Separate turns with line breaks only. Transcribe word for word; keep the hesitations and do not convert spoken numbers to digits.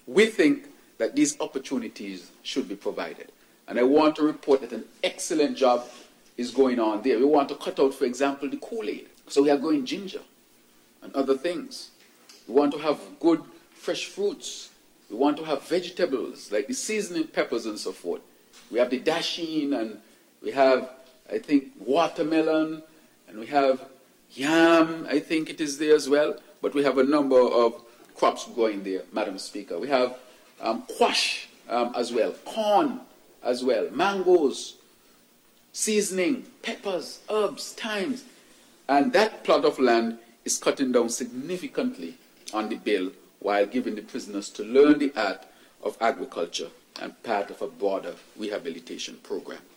we think that these opportunities should be provided. And I want to report that an excellent job is going on there. We want to cut out, for example, the Kool-Aid. So we are growing ginger and other things. We want to have good fresh fruits. We want to have vegetables like the seasoning peppers and so forth. We have the dasheen, and we have, I think, watermelon, and we have yam, I think it is there as well. But we have a number of crops growing there, Madam Speaker. We have um, quash um, as well, corn as well, mangoes, seasoning, peppers, herbs, thymes. And that plot of land is cutting down significantly on the bill while giving the prisoners to learn the art of agriculture and part of a broader rehabilitation program.